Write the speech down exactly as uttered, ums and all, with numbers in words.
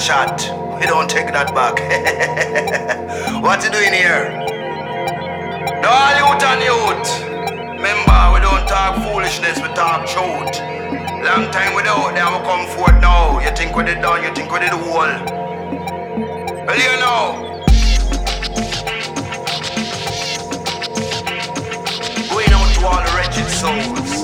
shot. We don't take that back. What you doing here? No youth and youth. Remember, we don't talk foolishness, we talk truth. Long time without them, we come forward now. You think we did done, you think we did whole. Well, you know. Going out to all the wretched souls.